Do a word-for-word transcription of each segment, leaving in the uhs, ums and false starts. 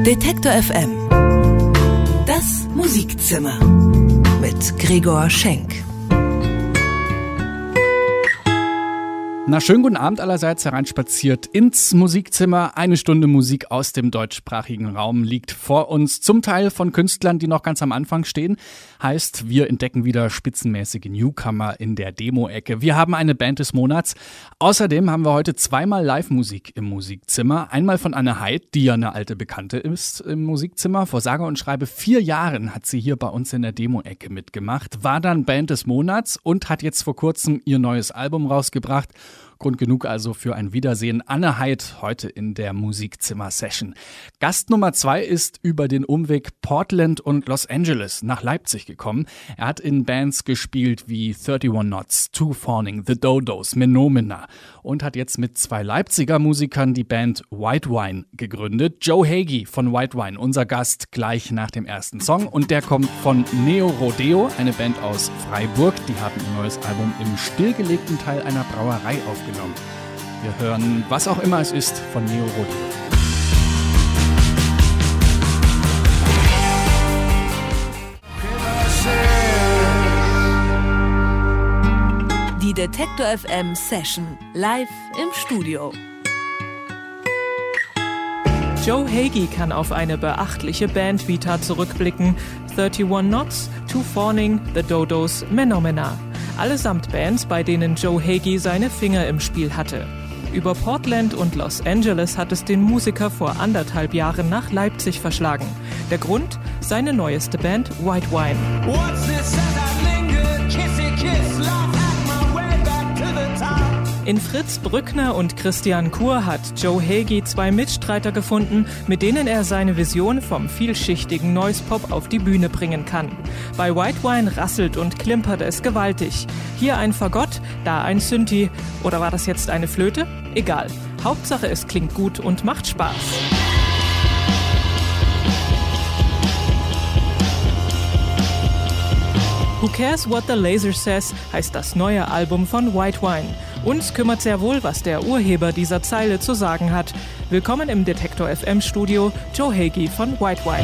Detektor F M. Das Musikzimmer mit Gregor Schenk. Na, schönen guten Abend allerseits, hereinspaziert ins Musikzimmer. Eine Stunde Musik aus dem deutschsprachigen Raum liegt vor uns, zum Teil von Künstlern, die noch ganz am Anfang stehen. Heißt, wir entdecken wieder spitzenmäßige Newcomer in der Demo-Ecke. Wir haben eine Band des Monats. Außerdem haben wir heute zweimal Live-Musik im Musikzimmer. Einmal von Anne Heid, die ja eine alte Bekannte ist im Musikzimmer. Vor sage und schreibe vier Jahren hat sie hier bei uns in der Demo-Ecke mitgemacht, war dann Band des Monats und hat jetzt vor kurzem ihr neues Album rausgebracht. Grund genug also für ein Wiedersehen. Anne Heid heute in der Musikzimmer-Session. Gast Nummer zwei ist über den Umweg Portland und Los Angeles nach Leipzig gekommen. Er hat in Bands gespielt wie einunddreißig Knots, Two Fawning, The Dodos, Menomina und hat jetzt mit zwei Leipziger Musikern die Band White Wine gegründet. Joe Hagee von White Wine, unser Gast gleich nach dem ersten Song. Und der kommt von Neo Rodeo, eine Band aus Freiburg. Die haben ihr neues Album im stillgelegten Teil einer Brauerei aufgenommen. Wir hören, was auch immer es ist, von Neo Rodeo. Die Detektor F M Session live im Studio. Joe Hagee kann auf eine beachtliche Bandvita zurückblicken. einunddreißig Knots, Two Fawning, The Dodos, Menomina. Allesamt Bands, bei denen Joe Hagee seine Finger im Spiel hatte. Über Portland und Los Angeles hat es den Musiker vor anderthalb Jahren nach Leipzig verschlagen. Der Grund? Seine neueste Band White Wine. In Fritz Brückner und Christian Kur hat Joe Hagee zwei Mitstreiter gefunden, mit denen er seine Vision vom vielschichtigen Noise Pop auf die Bühne bringen kann. Bei White Wine rasselt und klimpert es gewaltig. Hier ein Fagott, da ein Synthi. Oder war das jetzt eine Flöte? Egal. Hauptsache es klingt gut und macht Spaß. Who Cares What the Laser Says heißt das neue Album von White Wine. Uns kümmert sehr wohl, was der Urheber dieser Zeile zu sagen hat. Willkommen im Detektor F M Studio, Joe Hagee von White Wine.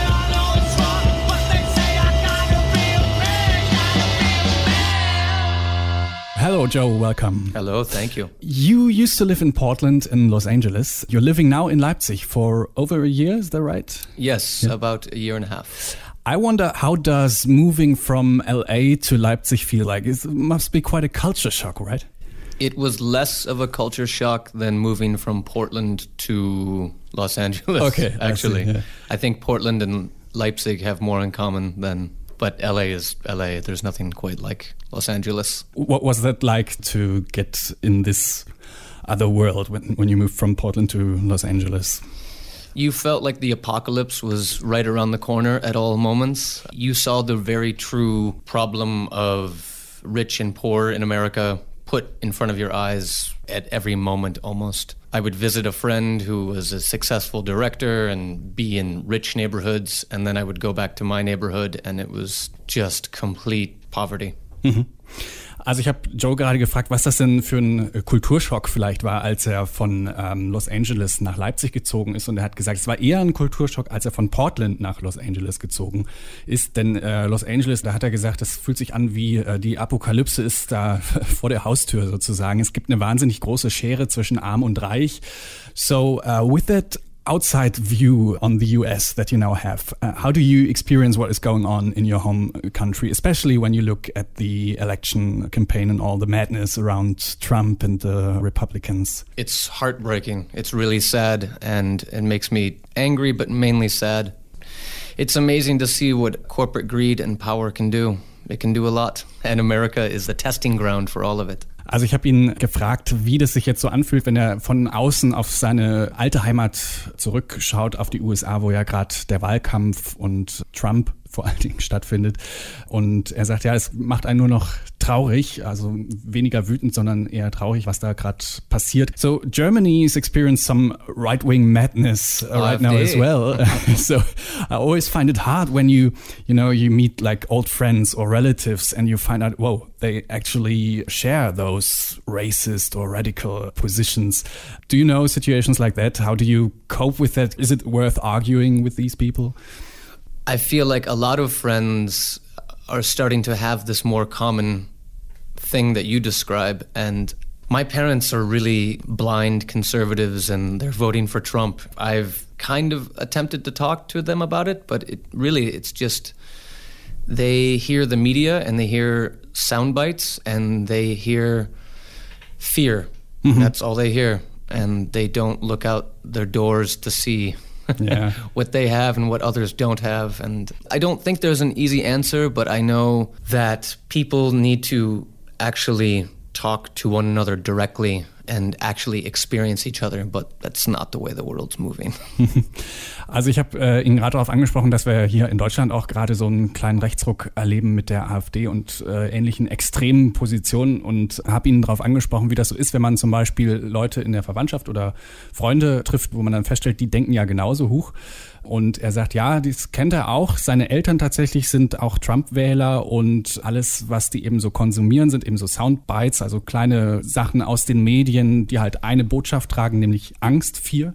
Hello, Joe. Welcome. Hello, thank you. You used to live in Portland and Los Angeles. You're living now in Leipzig for over a year, is that right? Yes, yeah. About a year and a half. I wonder, how does moving from L A to Leipzig feel like? It must be quite a culture shock, right? It was less of a culture shock than moving from Portland to Los Angeles, okay, actually. I see, yeah. I think Portland and Leipzig have more in common than... But L A is L A. There's nothing quite like Los Angeles. What was that like to get in this other world when, when you moved from Portland to Los Angeles? You felt like the apocalypse was right around the corner at all moments. You saw the very true problem of rich and poor in America put in front of your eyes at every moment almost. I would visit a friend who was a successful director and be in rich neighborhoods, and then I would go back to my neighborhood and it was just complete poverty. Mhm. Also ich habe Joe gerade gefragt, was das denn für ein Kulturschock vielleicht war, als er von ähm, Los Angeles nach Leipzig gezogen ist. Und er hat gesagt, es war eher ein Kulturschock, als er von Portland nach Los Angeles gezogen ist. Denn äh, Los Angeles, da hat er gesagt, das fühlt sich an wie äh, die Apokalypse ist da vor der Haustür sozusagen. Es gibt eine wahnsinnig große Schere zwischen Arm und Reich. So uh, with that outside view on the U S that you now have, uh, how do you experience what is going on in your home country, especially when you look at the election campaign and all the madness around Trump and the Republicans? It's heartbreaking. It's really sad, and it makes me angry, but mainly sad. It's amazing to see what corporate greed and power can do. It can do a lot, and America is the testing ground for all of it. Also ich habe ihn gefragt, wie das sich jetzt so anfühlt, wenn er von außen auf seine alte Heimat zurückschaut, auf die U S A, wo ja gerade der Wahlkampf und Trump vor allen Dingen stattfindet. Und er sagt, ja, es macht einen nur noch traurig, also weniger wütend, sondern eher traurig, was da gerade passiert. So Germany's experienced some right-wing madness uh, right now as well. So I always find it hard when you, you know, you meet like old friends or relatives and you find out, whoa, they actually share those racist or radical positions. Do you know situations like that? How do you cope with that? Is it worth arguing with these people? I feel like a lot of friends are starting to have this more common thing that you describe. And my parents are really blind conservatives and they're voting for Trump. I've kind of attempted to talk to them about it, but it really, it's just, they hear the media and they hear sound bites and they hear fear. Mm-hmm. That's all they hear. And they don't look out their doors to see yeah. what they have and what others don't have. And I don't think there's an easy answer, but I know that people need to actually talk to one another directly and actually experience each other, but that's not the way the world's moving. Also ich habe äh, ihn gerade darauf angesprochen, dass wir hier in Deutschland auch gerade so einen kleinen Rechtsruck erleben mit der AfD und äh, ähnlichen extremen Positionen und habe ihn darauf angesprochen, wie das so ist, wenn man zum Beispiel Leute in der Verwandtschaft oder Freunde trifft, wo man dann feststellt, die denken ja genauso hoch. Und er sagt, ja, das kennt er auch. Seine Eltern tatsächlich sind auch Trump-Wähler und alles, was die eben so konsumieren, sind eben so Soundbites, also kleine Sachen aus den Medien, die halt eine Botschaft tragen, nämlich Angst, Fear.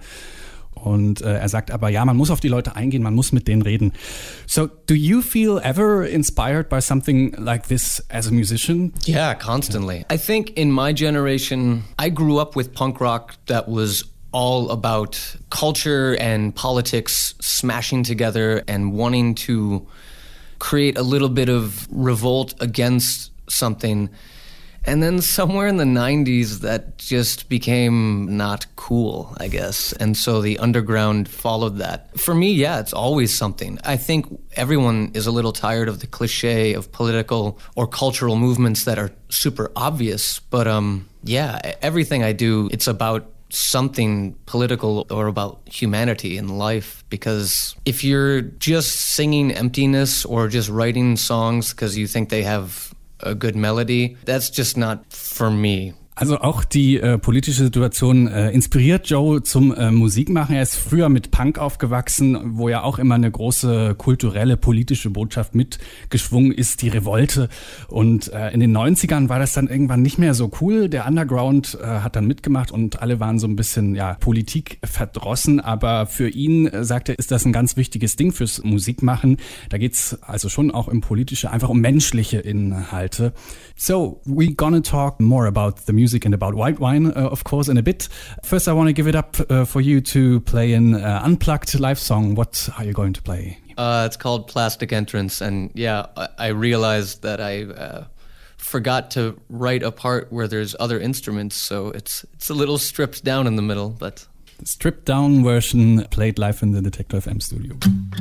Und äh, er sagt aber, ja, man muss auf die Leute eingehen, man muss mit denen reden. So, do you feel ever inspired by something like this as a musician? Yeah, constantly. I think in my generation, I grew up with punk rock that was all about culture and politics smashing together and wanting to create a little bit of revolt against something. And then somewhere in the nineties, that just became not cool, I guess. And so the underground followed that. For me, yeah, it's always something. I think everyone is a little tired of the cliche of political or cultural movements that are super obvious. But um, yeah, everything I do, it's about something political or about humanity in life, because if you're just singing emptiness or just writing songs because you think they have a good melody, that's just not for me. Also auch die äh, politische Situation äh, inspiriert Joe zum äh, Musikmachen. Er ist früher mit Punk aufgewachsen, wo ja auch immer eine große kulturelle, politische Botschaft mitgeschwungen ist, die Revolte. Und äh, in den neunzigern war das dann irgendwann nicht mehr so cool. Der Underground äh, hat dann mitgemacht und alle waren so ein bisschen ja Politik verdrossen. Aber für ihn, äh, sagt er, ist das ein ganz wichtiges Ding fürs Musikmachen. Da geht's also schon auch im Politische einfach um menschliche Inhalte. So, we're gonna talk more about the music and about white wine, uh, of course, in a bit. First, I want to give it up uh, for you to play an uh, unplugged live song. What are you going to play? Uh, it's called Plastic Entrance, and yeah, I, I realized that I uh, forgot to write a part where there's other instruments, so it's it's a little stripped down in the middle, but... Stripped down version played live in the Detektor F M studio.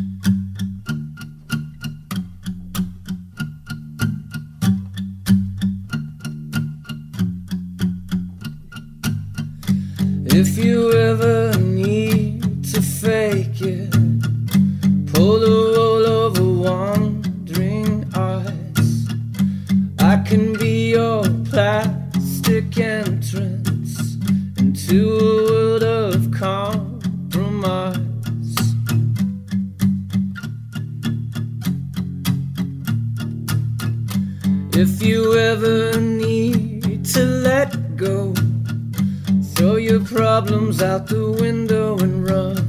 If you ever need to fake it, pull the roll over wandering eyes. I can be your plastic entrance into a world of compromise. If you ever need to let go, throw your problems out the window and run.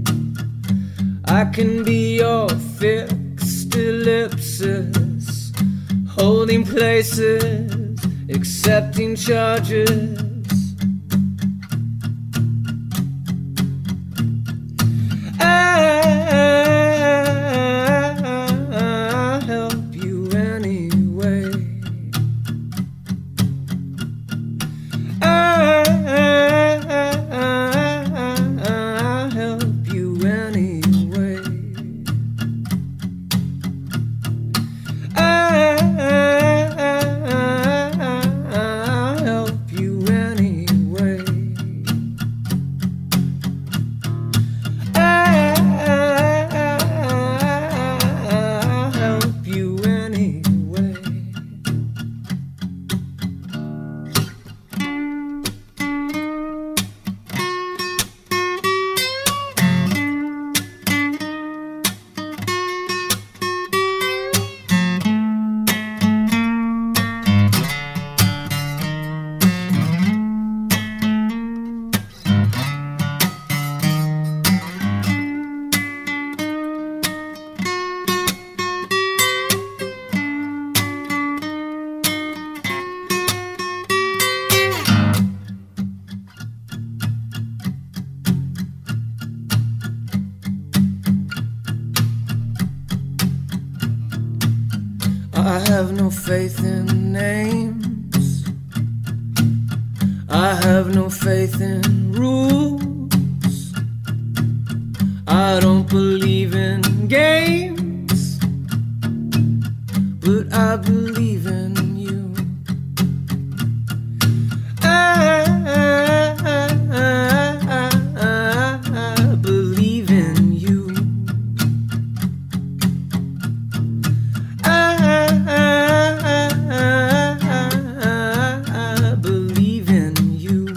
I can be your fixed ellipsis, holding places, accepting charges. I'll help you anyway. I'll help you anyway. I'll help you anyway. no faith in names. I have no faith in rules. I don't believe in games, but I believe in you. I, I, I, I, I believe in you. I, I, I, I believe in you.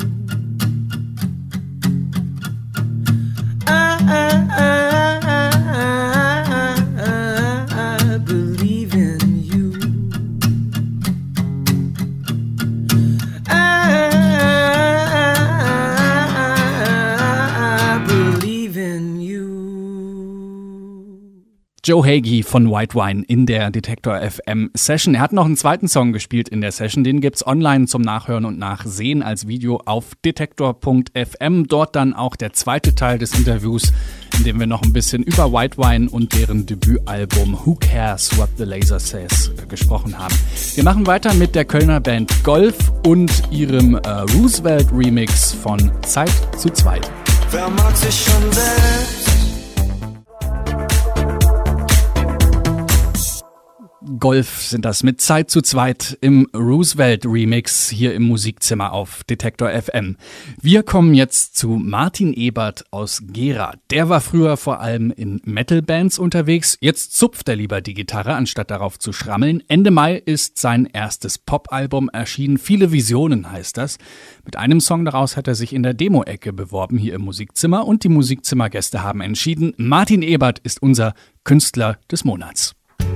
I, I, I believe in you. I believe in you. Joe Hagee von White Wine in der Detektor F M Session. Er hat noch einen zweiten Song gespielt in der Session. Den gibt's online zum Nachhören und Nachsehen als Video auf detektor punkt f m. Dort dann auch der zweite Teil des Interviews, in dem wir noch ein bisschen über White Wine und deren Debütalbum Who Cares What the Laser Says gesprochen haben. Wir machen weiter mit der Kölner Band Golf und ihrem äh, Roosevelt Remix von Zeit zu Zweit. Wer mag sich schon selbst? Golf sind das mit Zeit zu Zweit im Roosevelt Remix hier im Musikzimmer auf Detektor F M. Wir kommen jetzt zu Martin Ebert aus Gera. Der war früher vor allem in Metal-Bands unterwegs. Jetzt zupft er lieber die Gitarre, anstatt darauf zu schrammeln. Ende Mai ist sein erstes Pop-Album erschienen. Viele Visionen heißt das. Mit einem Song daraus hat er sich in der Demo-Ecke beworben hier im Musikzimmer. Und die Musikzimmergäste haben entschieden, Martin Ebert ist unser Künstler des Monats.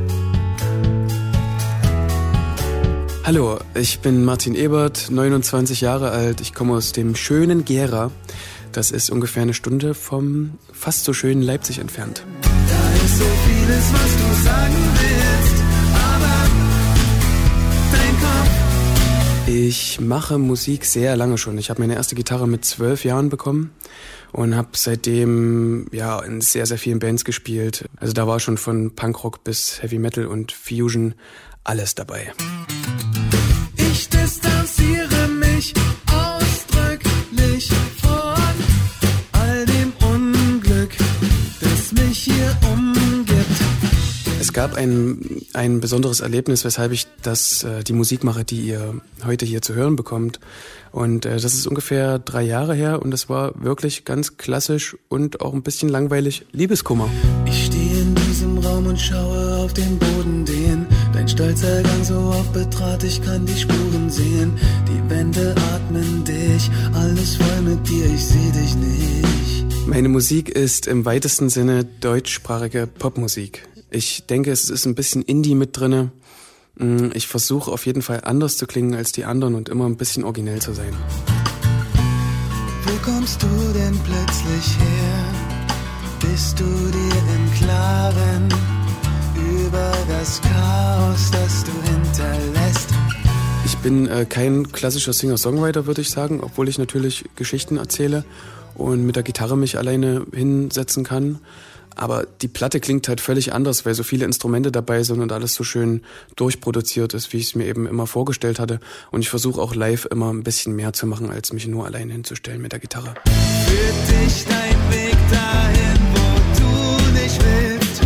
Hallo, ich bin Martin Ebert, neunundzwanzig Jahre alt. Ich komme aus dem schönen Gera. Das ist ungefähr eine Stunde vom fast so schönen Leipzig entfernt. Da ist so vieles, was du sagen willst, aber dein Kopf. Ich mache Musik sehr lange schon. Ich habe meine erste Gitarre mit zwölf Jahren bekommen und habe seitdem ja in sehr, sehr vielen Bands gespielt. Also da war schon von Punkrock bis Heavy Metal und Fusion alles dabei. Ich distanziere mich ausdrücklich von all dem Unglück, das mich hier umgibt. Es gab ein, ein besonderes Erlebnis, weshalb ich das, äh, die Musik mache, die ihr heute hier zu hören bekommt. Und äh, das ist ungefähr drei Jahre her und das war wirklich ganz klassisch und auch ein bisschen langweilig. Liebeskummer. Ich stehe in diesem Raum und schaue auf den Boden, den dein stolzer Gang so oft betrat, ich kann die Spuren sehen. Die Wände atmen dich, alles voll mit dir, ich seh dich nicht. Meine Musik ist im weitesten Sinne deutschsprachige Popmusik. Ich denke, es ist ein bisschen Indie mit drinne. Ich versuche auf jeden Fall anders zu klingen als die anderen und immer ein bisschen originell zu sein. Wo kommst du denn plötzlich her? Bist du dir im Klaren über das Chaos, das du hinterlässt? Ich bin äh, kein klassischer Singer-Songwriter, würde ich sagen, obwohl ich natürlich Geschichten erzähle und mit der Gitarre mich alleine hinsetzen kann. Aber die Platte klingt halt völlig anders, weil so viele Instrumente dabei sind und alles so schön durchproduziert ist, wie ich es mir eben immer vorgestellt hatte. Und ich versuche auch live immer ein bisschen mehr zu machen, als mich nur allein hinzustellen mit der Gitarre. Führt dich dein Weg dahin, wo du nicht willst?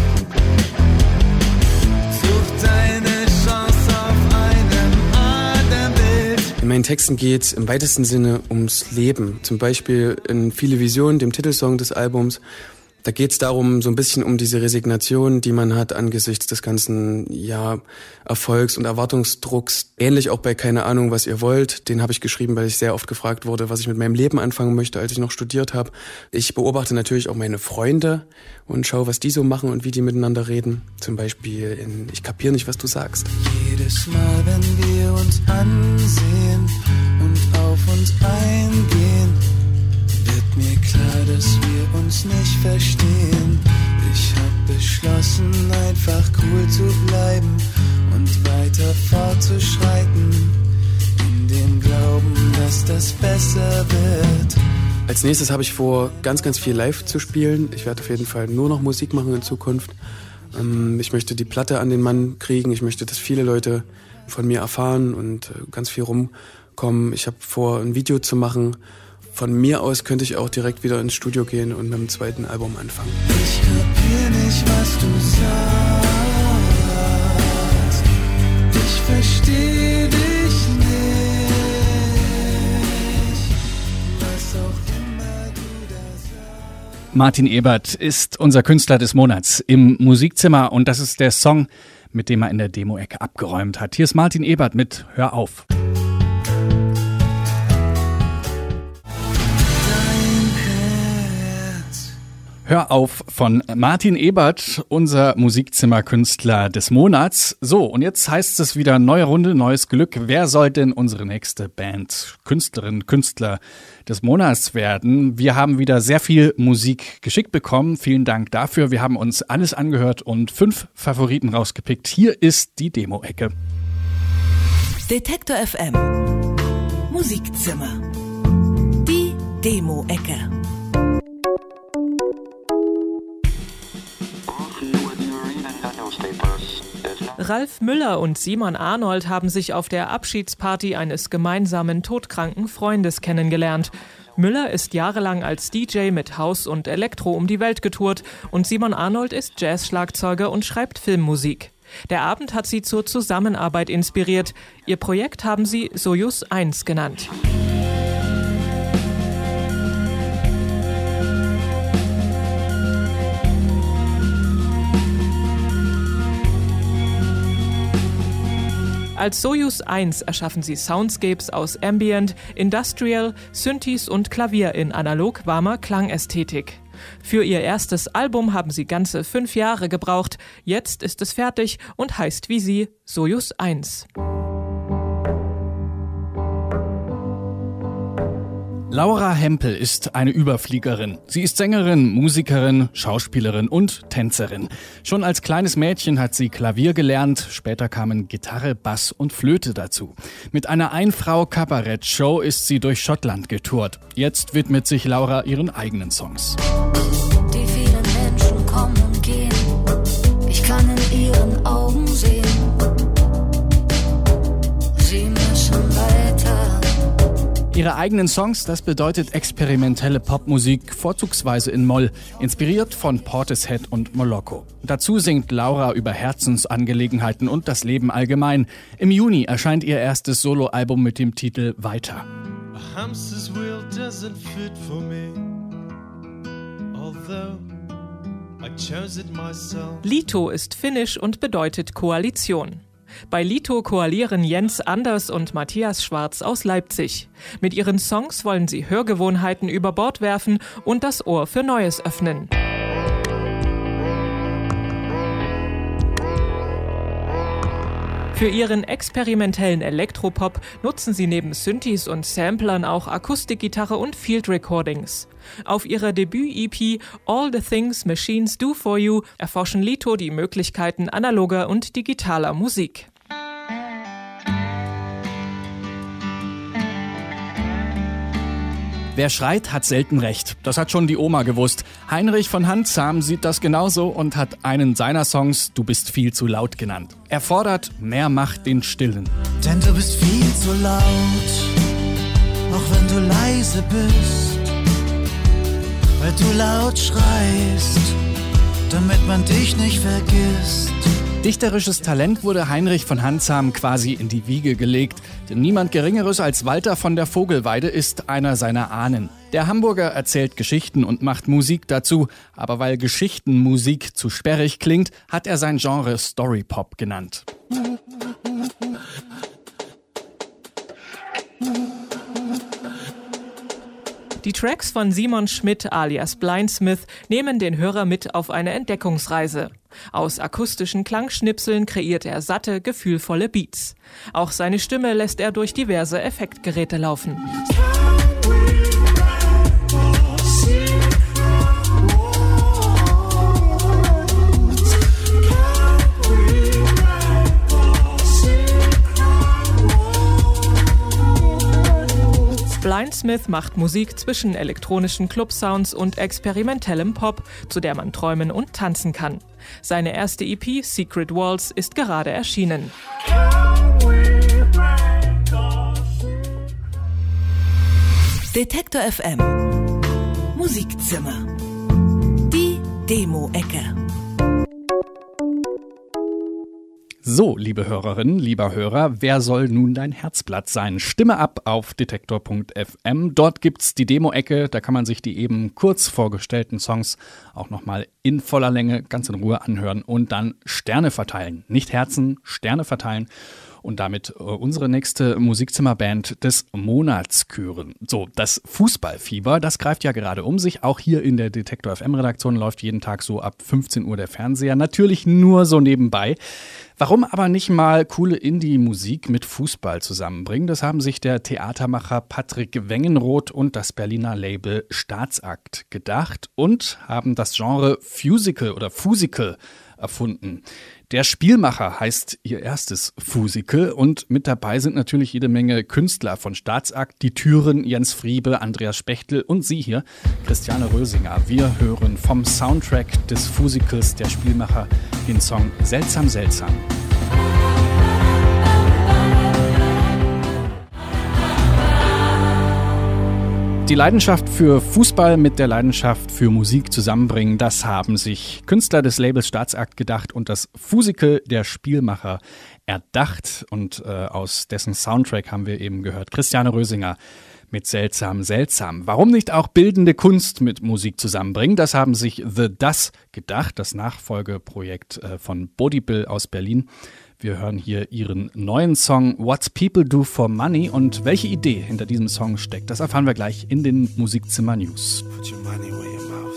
Such deine Chance auf einem Atembild. In meinen Texten geht es im weitesten Sinne ums Leben. Zum Beispiel in Viele Visionen, dem Titelsong des Albums. Da geht es darum, so ein bisschen um diese Resignation, die man hat angesichts des ganzen ja, Erfolgs- und Erwartungsdrucks. Ähnlich auch bei Keine Ahnung, was ihr wollt. Den habe ich geschrieben, weil ich sehr oft gefragt wurde, was ich mit meinem Leben anfangen möchte, als ich noch studiert habe. Ich beobachte natürlich auch meine Freunde und schaue, was die so machen und wie die miteinander reden. Zum Beispiel in Ich kapier nicht, was du sagst. Jedes Mal, wenn wir uns ansehen und auf uns eingehen, wird mir klar, dass wir uns nicht verstehen. Ich hab beschlossen, einfach cool zu bleiben und weiter fortzuschreiten, in dem Glauben, dass das besser wird. Als nächstes habe ich vor, ganz, ganz viel live zu spielen. Ich werde auf jeden Fall nur noch Musik machen in Zukunft. Ähm, ich möchte die Platte an den Mann kriegen. Ich möchte, dass viele Leute von mir erfahren und äh, ganz viel rumkommen. Ich habe vor, ein Video zu machen. Von mir aus könnte ich auch direkt wieder ins Studio gehen und mit dem zweiten Album anfangen. Ich kapier nicht, was du sagst. Ich versteh dich nicht. Was auch immer du da sagst. Martin Ebert ist unser Künstler des Monats im Musikzimmer und das ist der Song, mit dem er in der Demo-Ecke abgeräumt hat. Hier ist Martin Ebert mit Hör auf. Hör auf von Martin Ebert, unser Musikzimmerkünstler des Monats. So, und jetzt heißt es wieder neue Runde, neues Glück. Wer soll denn unsere nächste Band, Künstlerin, Künstler des Monats werden? Wir haben wieder sehr viel Musik geschickt bekommen. Vielen Dank dafür. Wir haben uns alles angehört und fünf Favoriten rausgepickt. Hier ist die Demo-Ecke. Detektor F M Musikzimmer. Die Demo-Ecke. Ralf Müller und Simon Arnold haben sich auf der Abschiedsparty eines gemeinsamen todkranken Freundes kennengelernt. Müller ist jahrelang als D J mit House und Elektro um die Welt getourt und Simon Arnold ist Jazz-Schlagzeuger und schreibt Filmmusik. Der Abend hat sie zur Zusammenarbeit inspiriert. Ihr Projekt haben sie Sojus eins genannt. Als Sojus eins erschaffen sie Soundscapes aus Ambient, Industrial, Synthes und Klavier in analog-warmer Klangästhetik. Für ihr erstes Album haben sie ganze fünf Jahre gebraucht. Jetzt ist es fertig und heißt wie sie Sojus eins. Laura Hempel ist eine Überfliegerin. Sie ist Sängerin, Musikerin, Schauspielerin und Tänzerin. Schon als kleines Mädchen hat sie Klavier gelernt, später kamen Gitarre, Bass und Flöte dazu. Mit einer Ein-Frau-Kabarett-Show ist sie durch Schottland getourt. Jetzt widmet sich Laura ihren eigenen Songs. Die vielen Menschen kommen und gehen, ich kann in ihren Augen sehen, sie müssen weiter. Ihre eigenen Songs, das bedeutet experimentelle Popmusik, vorzugsweise in Moll, inspiriert von Portishead und Moloko. Dazu singt Laura über Herzensangelegenheiten und das Leben allgemein. Im Juni erscheint ihr erstes Soloalbum mit dem Titel Weiter. A hamster's wheel doesn't fit for me, although I chose it myself. Liito ist finnisch und bedeutet Koalition. Bei Liito koalieren Jens Anders und Matthias Schwarz aus Leipzig. Mit ihren Songs wollen sie Hörgewohnheiten über Bord werfen und das Ohr für Neues öffnen. Für ihren experimentellen Elektropop nutzen sie neben Synthes und Samplern auch Akustikgitarre und Field Recordings. Auf ihrer Debüt-E P All the Things Machines Do For You erforschen Liito die Möglichkeiten analoger und digitaler Musik. Wer schreit, hat selten recht. Das hat schon die Oma gewusst. Heinrich von Handzam sieht das genauso und hat einen seiner Songs Du bist viel zu laut genannt. Er fordert mehr Macht den Stillen. Denn du bist viel zu laut, auch wenn du leise bist, weil du laut schreist, damit man dich nicht vergisst. Dichterisches Talent wurde Heinrich von Handzam quasi in die Wiege gelegt, denn niemand Geringeres als Walter von der Vogelweide ist einer seiner Ahnen. Der Hamburger erzählt Geschichten und macht Musik dazu, aber weil Geschichtenmusik zu sperrig klingt, hat er sein Genre Storypop genannt. Die Tracks von Simon Schmidt alias Blindsmith nehmen den Hörer mit auf eine Entdeckungsreise. Aus akustischen Klangschnipseln kreiert er satte, gefühlvolle Beats. Auch seine Stimme lässt er durch diverse Effektgeräte laufen. Blindsmith macht Musik zwischen elektronischen Club-Sounds und experimentellem Pop, zu der man träumen und tanzen kann. Seine erste E P, Secret Walls, ist gerade erschienen. Detektor F M Musikzimmer. Die Demo-Ecke. So, liebe Hörerinnen, lieber Hörer, wer soll nun dein Herzblatt sein? Stimme ab auf detektor punkt f m. Dort gibt's die Demo-Ecke, da kann man sich die eben kurz vorgestellten Songs auch nochmal in voller Länge ganz in Ruhe anhören und dann Sterne verteilen. Nicht Herzen, Sterne verteilen. Und damit äh, unsere nächste Musikzimmerband des Monats küren. So, das Fußballfieber, das greift ja gerade um sich. Auch hier in der Detektor F M-Redaktion läuft jeden Tag so ab fünfzehn Uhr der Fernseher. Natürlich nur so nebenbei. Warum aber nicht mal coole Indie-Musik mit Fußball zusammenbringen? Das haben sich der Theatermacher Patrick Wengenroth und das Berliner Label Staatsakt gedacht und haben das Genre Fusical oder Fusical erfunden. Der Spielmacher heißt ihr erstes Fusical und mit dabei sind natürlich jede Menge Künstler von Staatsakt, die Türen, Jens Friebe, Andreas Spechtel und Sie hier, Christiane Rösinger. Wir hören vom Soundtrack des Fusicals der Spielmacher den Song Seltsam, Seltsam. Die Leidenschaft für Fußball mit der Leidenschaft für Musik zusammenbringen, das haben sich Künstler des Labels Staatsakt gedacht und das Fusical der Spielmacher erdacht. Und äh, aus dessen Soundtrack haben wir eben gehört Christiane Rösinger mit Seltsam, Seltsam. Warum nicht auch bildende Kunst mit Musik zusammenbringen? Das haben sich The Das gedacht, das Nachfolgeprojekt äh, von Bodybill aus Berlin. Wir hören hier ihren neuen Song What People Do for Money und welche Idee hinter diesem Song steckt, das erfahren wir gleich in den Musikzimmer News. Put your money where your mouth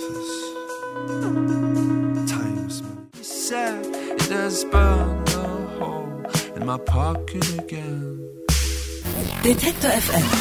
is. Times sad, it does burn the hole in my pocket again. Detektor F M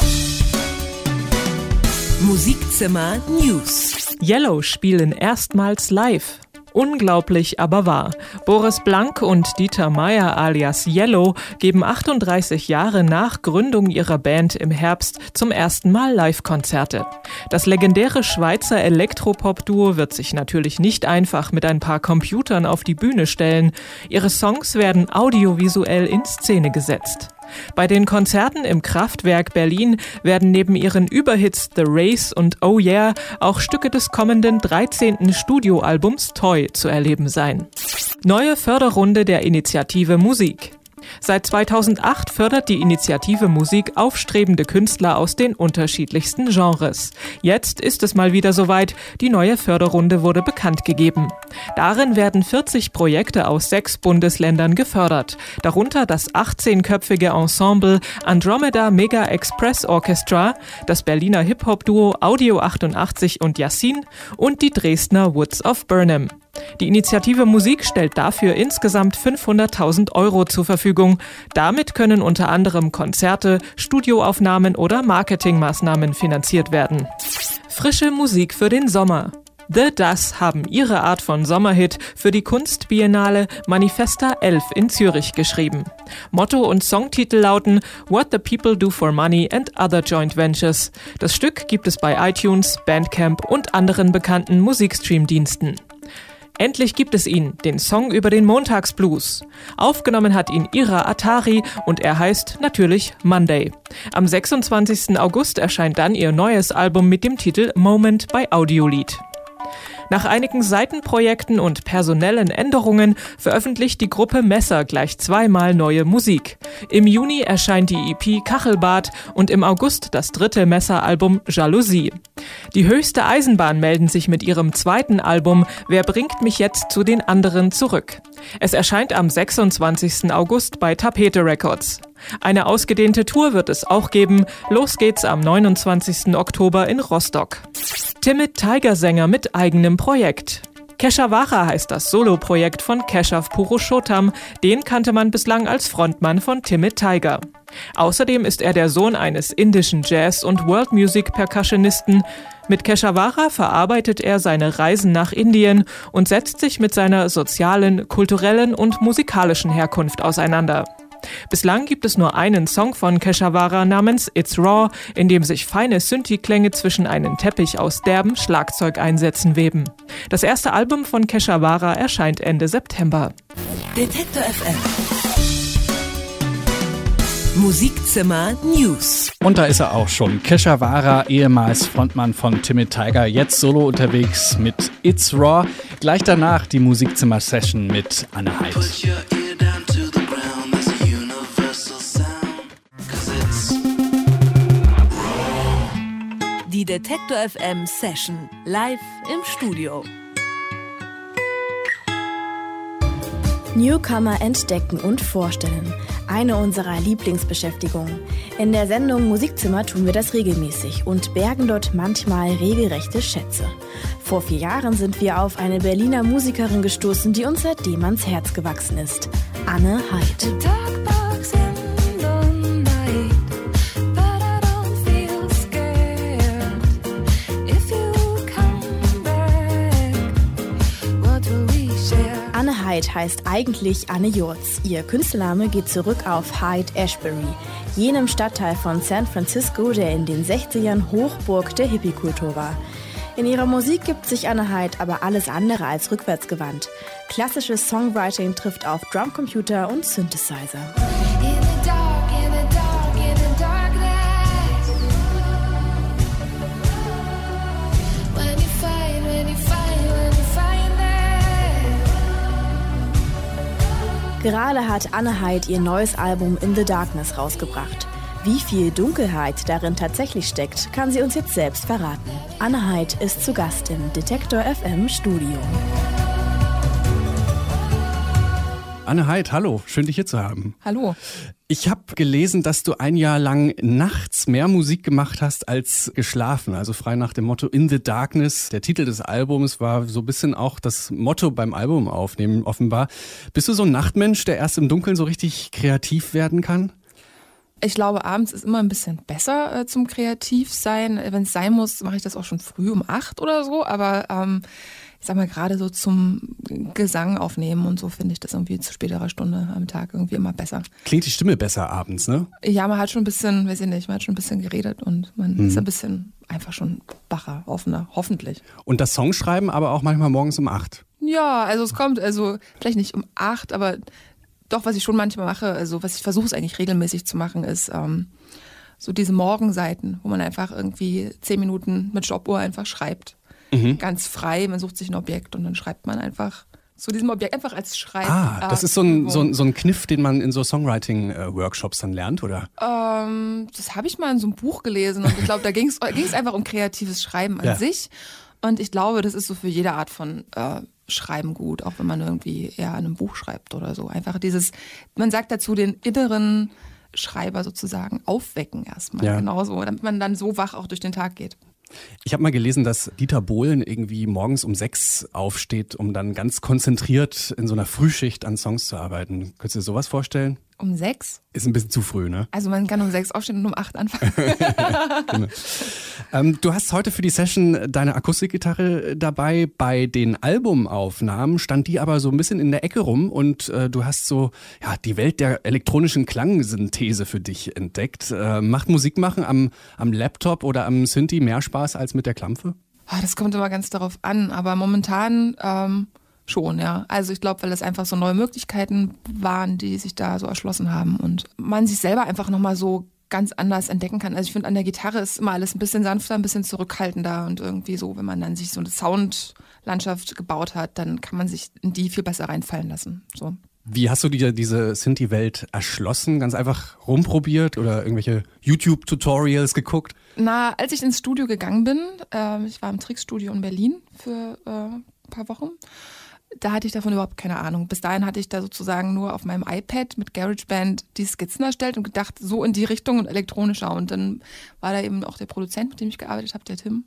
Musikzimmer News. Yellow spielen erstmals live. Unglaublich, aber wahr. Boris Blank und Dieter Meier alias Yellow geben achtunddreißig Jahre nach Gründung ihrer Band im Herbst zum ersten Mal Live-Konzerte. Das legendäre Schweizer Elektropop-Duo wird sich natürlich nicht einfach mit ein paar Computern auf die Bühne stellen. Ihre Songs werden audiovisuell in Szene gesetzt. Bei den Konzerten im Kraftwerk Berlin werden neben ihren Überhits The Race und Oh Yeah auch Stücke des kommenden dreizehnten Studioalbums Toy zu erleben sein. Neue Förderrunde der Initiative Musik. Seit zweitausendacht fördert die Initiative Musik aufstrebende Künstler aus den unterschiedlichsten Genres. Jetzt ist es mal wieder soweit, die neue Förderrunde wurde bekannt gegeben. Darin werden vierzig Projekte aus sechs Bundesländern gefördert, darunter das achtzehnköpfige Ensemble Andromeda Mega Express Orchestra, das Berliner Hip-Hop-Duo Audio achtundachtzig und Yassin und die Dresdner Woods of Burnham. Die Initiative Musik stellt dafür insgesamt fünfhunderttausend Euro zur Verfügung. Damit können unter anderem Konzerte, Studioaufnahmen oder Marketingmaßnahmen finanziert werden. Frische Musik für den Sommer. The Das haben ihre Art von Sommerhit für die Kunstbiennale Manifesta elf in Zürich geschrieben. Motto und Songtitel lauten What the People Do for Money and Other Joint Ventures. Das Stück gibt es bei iTunes, Bandcamp und anderen bekannten Musikstreamdiensten. Endlich gibt es ihn, den Song über den Montagsblues. Aufgenommen hat ihn Ira Atari und er heißt natürlich Monday. Am sechsundzwanzigsten August erscheint dann ihr neues Album mit dem Titel Moment bei Audiolied. Nach einigen Seitenprojekten und personellen Änderungen veröffentlicht die Gruppe Messer gleich zweimal neue Musik. Im Juni erscheint die E P Kachelbad und im August das dritte Messer-Album Jalousie. Die höchste Eisenbahn melden sich mit ihrem zweiten Album Wer bringt mich jetzt zu den anderen zurück? Es erscheint am sechsundzwanzigsten August bei Tapete Records. Eine ausgedehnte Tour wird es auch geben. Los geht's am neunundzwanzigsten Oktober in Rostock. Timid Tiger Sänger mit eigenem Projekt. Keshavara heißt das Soloprojekt von Keshav Purushottam. Den kannte man bislang als Frontmann von Timid Tiger. Außerdem ist er der Sohn eines indischen Jazz- und World-Music-Percussionisten. Mit Keshavara verarbeitet er seine Reisen nach Indien und setzt sich mit seiner sozialen, kulturellen und musikalischen Herkunft auseinander. Bislang gibt es nur einen Song von Keshavara namens It's Raw, in dem sich feine Synthi-Klänge zwischen einen Teppich aus derben Schlagzeugeinsätzen weben. Das erste Album von Keshavara erscheint Ende September. Detektor F M. Musikzimmer News. Und da ist er auch schon. Keshavara, ehemals Frontmann von Timid Tiger, jetzt solo unterwegs mit It's Raw. Gleich danach die Musikzimmer-Session mit Anne Heid. Die Detektor F M Session live im Studio. Newcomer entdecken und vorstellen. Eine unserer Lieblingsbeschäftigungen. In der Sendung Musikzimmer tun wir das regelmäßig und bergen dort manchmal regelrechte Schätze. Vor vier Jahren sind wir auf eine Berliner Musikerin gestoßen, die uns seitdem ans Herz gewachsen ist. Anne Heid. Anne Heid heißt eigentlich Anne Jurz. Ihr Künstlername geht zurück auf Hyde-Ashbury, jenem Stadtteil von San Francisco, der in den sechzigern Hochburg der Hippie-Kultur war. In ihrer Musik gibt sich Anne Heid aber alles andere als rückwärtsgewandt. Klassisches Songwriting trifft auf Drumcomputer und Synthesizer. Gerade hat Anne Heid ihr neues Album In the Darkness rausgebracht. Wie viel Dunkelheit darin tatsächlich steckt, kann sie uns jetzt selbst verraten. Anne Heid ist zu Gast im Detektor F M Studio. Anne Heid, hallo, schön dich hier zu haben. Hallo. Ich habe gelesen, dass du ein Jahr lang nachts mehr Musik gemacht hast als geschlafen, also frei nach dem Motto In the Darkness. Der Titel des Albums war so ein bisschen auch das Motto beim Album aufnehmen, offenbar. Bist du so ein Nachtmensch, der erst im Dunkeln so richtig kreativ werden kann? Ich glaube, abends ist immer ein bisschen besser äh, zum Kreativsein. Wenn es sein muss, mache ich das auch schon früh um acht oder so, aber ähm, ich sag mal, gerade so zum Gesang aufnehmen und so finde ich das irgendwie zu späterer Stunde am Tag irgendwie immer besser. Klingt die Stimme besser abends, ne? Ja, man hat schon ein bisschen, weiß ich nicht, man hat schon ein bisschen geredet und man mhm. ist ein bisschen einfach schon wacher, offener, hoffentlich. Und das Songschreiben aber auch manchmal morgens um acht? Ja, also es kommt, also vielleicht nicht um acht, aber doch, was ich schon manchmal mache, also was ich versuche es eigentlich regelmäßig zu machen, ist ähm, so diese Morgenseiten, wo man einfach irgendwie zehn Minuten mit Stoppuhr einfach schreibt. Mhm. Ganz frei, man sucht sich ein Objekt und dann schreibt man einfach zu diesem Objekt einfach als Schreib. Ah, das ist so ein, so ein, so ein Kniff, den man in so Songwriting-Workshops dann lernt, oder? Ähm, das habe ich mal in so einem Buch gelesen und ich glaube, da ging es einfach um kreatives Schreiben an ja. sich. Und ich glaube, das ist so für jede Art von äh, Schreiben gut, auch wenn man irgendwie eher an einem Buch schreibt oder so. Einfach dieses, man sagt dazu, den inneren Schreiber sozusagen aufwecken erstmal. Ja. Genauso, damit man dann so wach auch durch den Tag geht. Ich habe mal gelesen, dass Dieter Bohlen irgendwie morgens um sechs aufsteht, um dann ganz konzentriert in so einer Frühschicht an Songs zu arbeiten. Könntest du dir sowas vorstellen? Um sechs? Ist ein bisschen zu früh, ne? Also man kann um sechs aufstehen und um acht anfangen. Genau. ähm, du hast heute für die Session deine Akustikgitarre dabei. Bei den Albumaufnahmen stand die aber so ein bisschen in der Ecke rum und äh, du hast so ja die Welt der elektronischen Klangsynthese für dich entdeckt. Äh, macht Musik machen am, am Laptop oder am Synthi mehr Spaß als mit der Klampfe? Das kommt immer ganz darauf an, aber momentan ähm schon, ja. Also ich glaube, weil das einfach so neue Möglichkeiten waren, die sich da so erschlossen haben und man sich selber einfach nochmal so ganz anders entdecken kann. Also ich finde, an der Gitarre ist immer alles ein bisschen sanfter, ein bisschen zurückhaltender und irgendwie so, wenn man dann sich so eine Soundlandschaft gebaut hat, dann kann man sich in die viel besser reinfallen lassen. So. Wie hast du dir diese Synthi-Welt erschlossen? Ganz einfach rumprobiert oder irgendwelche YouTube-Tutorials geguckt? Na, als ich ins Studio gegangen bin, äh, ich war im Trickstudio in Berlin für äh, ein paar Wochen, da hatte ich davon überhaupt keine Ahnung. Bis dahin hatte ich da sozusagen nur auf meinem iPad mit GarageBand die Skizzen erstellt und gedacht, so in die Richtung und elektronischer. Und dann war da eben auch der Produzent, mit dem ich gearbeitet habe, der Tim.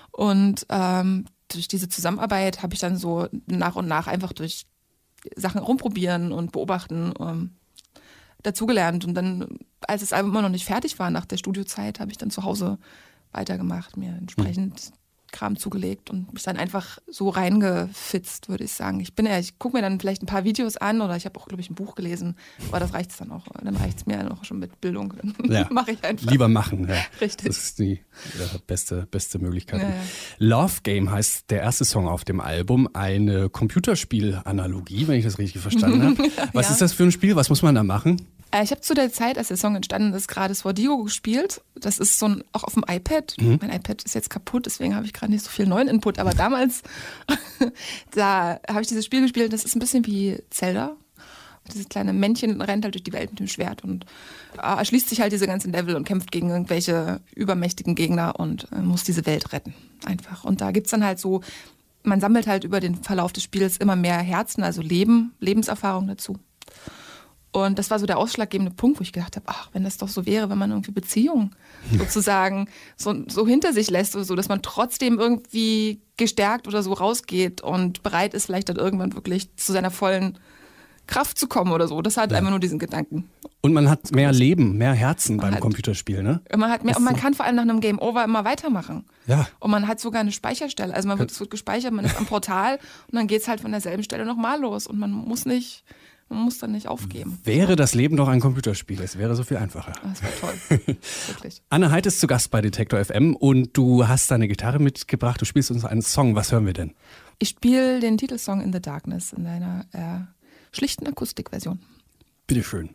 Und ähm, durch diese Zusammenarbeit habe ich dann so nach und nach einfach durch Sachen rumprobieren und beobachten ähm, dazugelernt. Und dann, als das Album immer noch nicht fertig war nach der Studiozeit, habe ich dann zu Hause weitergemacht, mir entsprechend Kram zugelegt und mich dann einfach so reingefitzt, würde ich sagen. Ich bin ja, ich gucke mir dann vielleicht ein paar Videos an oder ich habe auch, glaube ich, ein Buch gelesen, aber das reicht es dann auch. Dann reicht es mir dann auch schon mit Bildung. Ja. Mache ich einfach. Lieber machen. Ja. Richtig. Das ist die ja, beste, beste Möglichkeit. Ja, ja. Love Game heißt der erste Song auf dem Album, eine Computerspiel-Analogie, wenn ich das richtig verstanden habe. Was Ja. ist das für ein Spiel? Was muss man da machen? Ich habe zu der Zeit, als der Song entstanden ist, gerade Swordigo gespielt. Das ist so ein, auch auf dem iPad. Mhm. Mein iPad ist jetzt kaputt, deswegen habe ich gerade nicht so viel neuen Input. Aber damals, da habe ich dieses Spiel gespielt. Das ist ein bisschen wie Zelda. Dieses kleine Männchen rennt halt durch die Welt mit dem Schwert und äh, erschließt sich halt diese ganzen Level und kämpft gegen irgendwelche übermächtigen Gegner und äh, muss diese Welt retten. Einfach. Und da gibt's dann halt so, man sammelt halt über den Verlauf des Spiels immer mehr Herzen, also Leben, Lebenserfahrung dazu. Und das war so der ausschlaggebende Punkt, wo ich gedacht habe, ach, wenn das doch so wäre, wenn man irgendwie Beziehungen sozusagen so, so hinter sich lässt oder so, dass man trotzdem irgendwie gestärkt oder so rausgeht und bereit ist, vielleicht dann irgendwann wirklich zu seiner vollen Kraft zu kommen oder so. Das hat Ja. einfach nur diesen Gedanken. Und man hat mehr Leben, mehr Herzen beim hat- Computerspiel, ne? Man hat mehr, und man kann vor allem nach einem Game Over immer weitermachen. Ja. Und man hat sogar eine Speicherstelle. Also man wird, es wird gespeichert, man ist am Portal und dann geht es halt von derselben Stelle nochmal los. Und man muss nicht, man muss dann nicht aufgeben. Wäre das Leben doch ein Computerspiel, es wäre so viel einfacher. Das wäre toll. Wirklich. Anne Heid ist zu Gast bei Detektor F M und du hast deine Gitarre mitgebracht, du spielst uns einen Song. Was hören wir denn? Ich spiele den Titelsong In the Darkness in einer äh, schlichten Akustikversion. Bitteschön.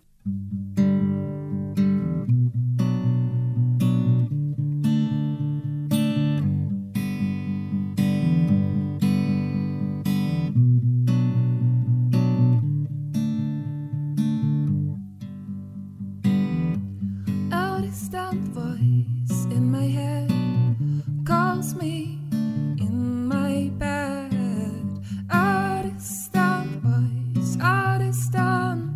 A distant voice in my head calls me in my bed. A distant voice, a distant.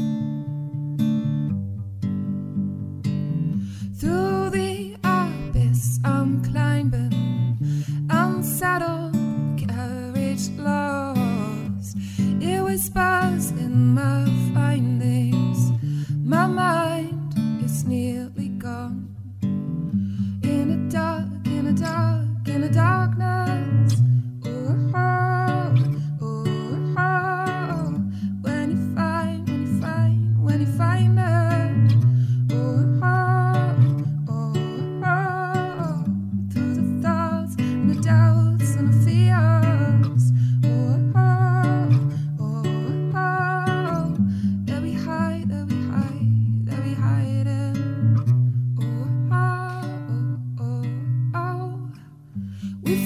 Through the abyss I'm climbing, unsettled, carriage lost. It whispers in my findings, my mind is nearly gone. In a dark, in a dark, in a darkness. Oh, oh, oh, oh. When you find, when you find, when you find it. Oh, oh, oh, oh. Through the thoughts and the doubts and the fears. Oh, oh, oh, oh. That we hide, that we hide, that we hide in. Oh, oh, oh, oh. We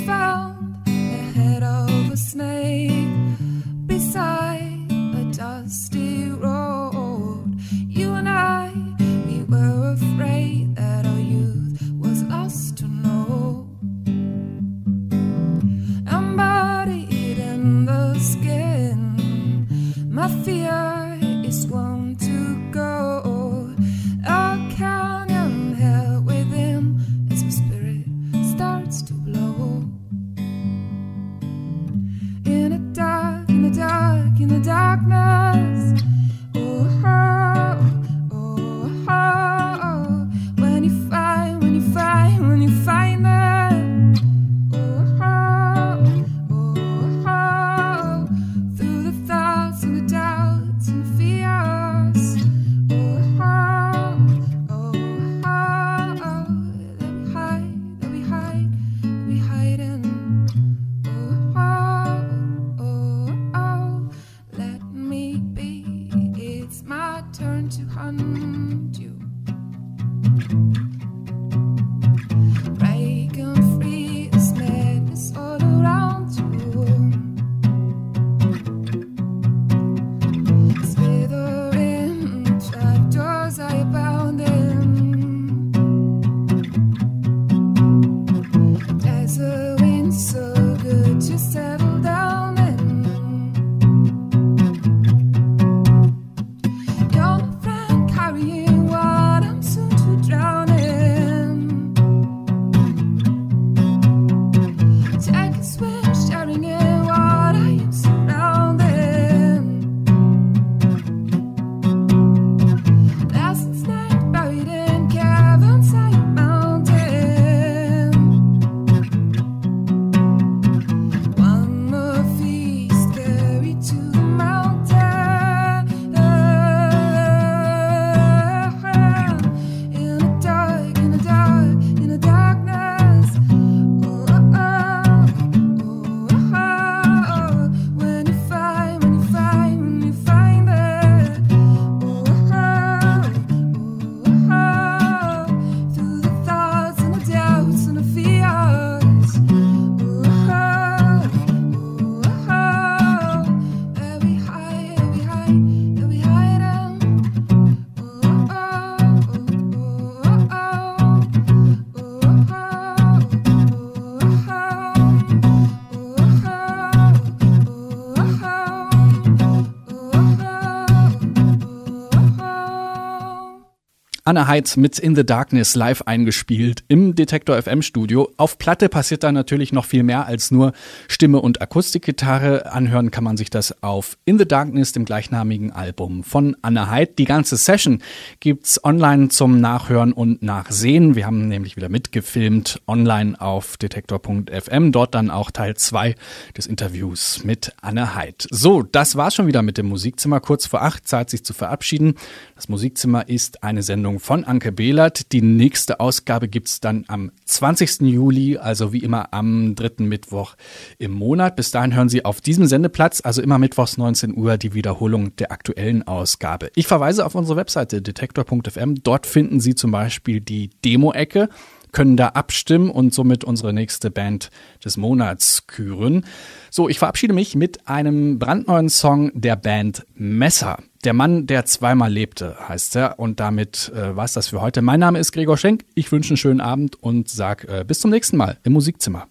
Anna Heid mit In the Darkness live eingespielt im Detektor F M Studio. Auf Platte passiert da natürlich noch viel mehr als nur Stimme und Akustikgitarre. Anhören kann man sich das auf In the Darkness, dem gleichnamigen Album von Anna Heid. Die ganze Session gibt's online zum Nachhören und Nachsehen. Wir haben nämlich wieder mitgefilmt online auf detektor punkt f m. Dort dann auch Teil zwei des Interviews mit Anna Heid. So, das war's schon wieder mit dem Musikzimmer. Kurz vor acht, Zeit sich zu verabschieden. Das Musikzimmer ist eine Sendung von Anke Behlert. Die nächste Ausgabe gibt's dann am zwanzigsten Juli, also wie immer am dritten Mittwoch im Monat. Bis dahin hören Sie auf diesem Sendeplatz, also immer mittwochs neunzehn Uhr, die Wiederholung der aktuellen Ausgabe. Ich verweise auf unsere Webseite detektor punkt f m. Dort finden Sie zum Beispiel die Demo-Ecke, können da abstimmen und somit unsere nächste Band des Monats küren. So, ich verabschiede mich mit einem brandneuen Song der Band Messer. Der Mann, der zweimal lebte, heißt er. Und damit äh, war's das für heute. Mein Name ist Gregor Schenk. Ich wünsche einen schönen Abend und sag äh, bis zum nächsten Mal im Musikzimmer.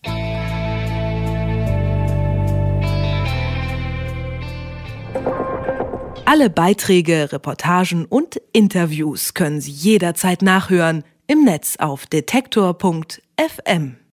Alle Beiträge, Reportagen und Interviews können Sie jederzeit nachhören im Netz auf detektor punkt f m.